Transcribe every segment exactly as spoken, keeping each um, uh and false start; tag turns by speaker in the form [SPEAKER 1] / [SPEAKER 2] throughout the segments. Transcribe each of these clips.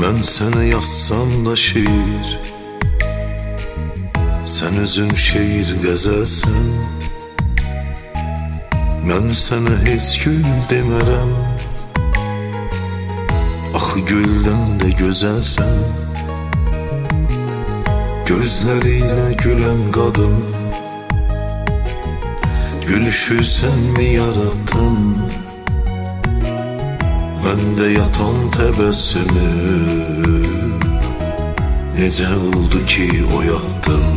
[SPEAKER 1] Mən sənə yazsam da şiir, sən özün şeir qəzəlsən. Mən sənə heç gül demərəm, axı güldən də gözəlsən. Gözləriyle gülən qadın, gülüşü sən mi yarattın? Məndə yatan təbəssümü necə oldu ki oyatdın?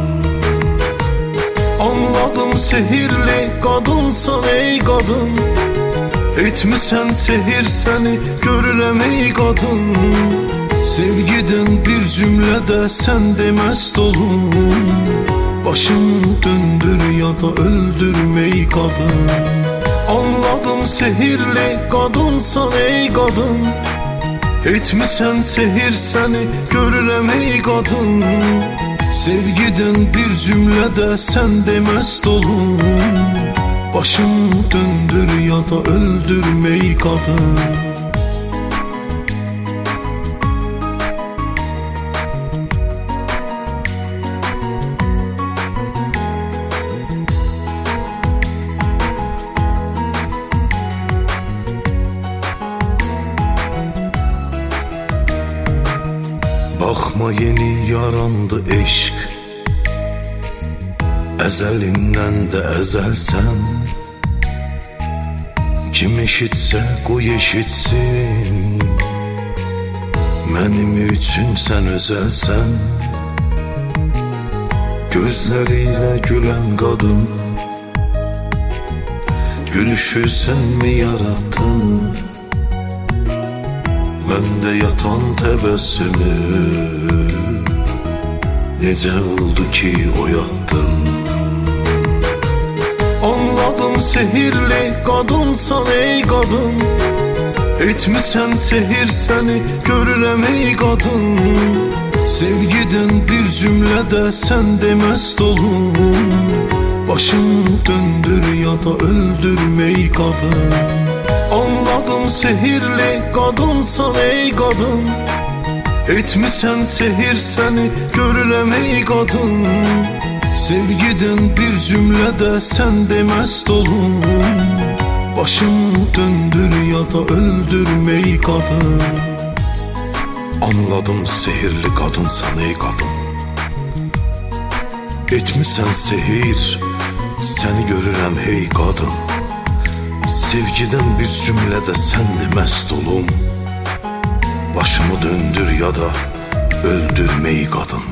[SPEAKER 1] Anladım sehirli qadınsan ey qadın, etmisən sehir səni görürəm ey qadın. Sevgiden bir cümlede sen demest olun, başımı döndür ya da öldürme ey kadın. Anladım sehirli kadınsan ey kadın, etmisən sehir seni görürəm ey kadın. Sevgiden bir cümlede sen demest olun, başımı döndür ya da öldürme ey kadın. Bakma yeni yarandı eşk, ezelinden de ezelsen. Kim eşitse qoy eşitsin, mənim üçün sən özəlsən. Gözləriyle gülen qadın, gülüşü sən mi yarattın? Məndə yatan təbəssümü necə oldu ki oyatdın? Anladım sehirli qadınsan ey qadın, etmisən sehir səni görürəm ey qadın. Sevgiden bir cümlede sen demest olun, başımı döndür ya da öldürme ey kadın. Anladım sehirli qadınsan ey qadın, etmisən sehir səni görürəm ey qadın. Sevgiden bir cümlede sen demest olun, başımı döndür ya da öldürme ey kadın. Anladım sehirli qadınsan ey qadın, etmisən sehir səni görürəm hey qadın. Sevgiden bir cümlede sen de mest olum, başımı döndür ya da öldürmeyi kadın.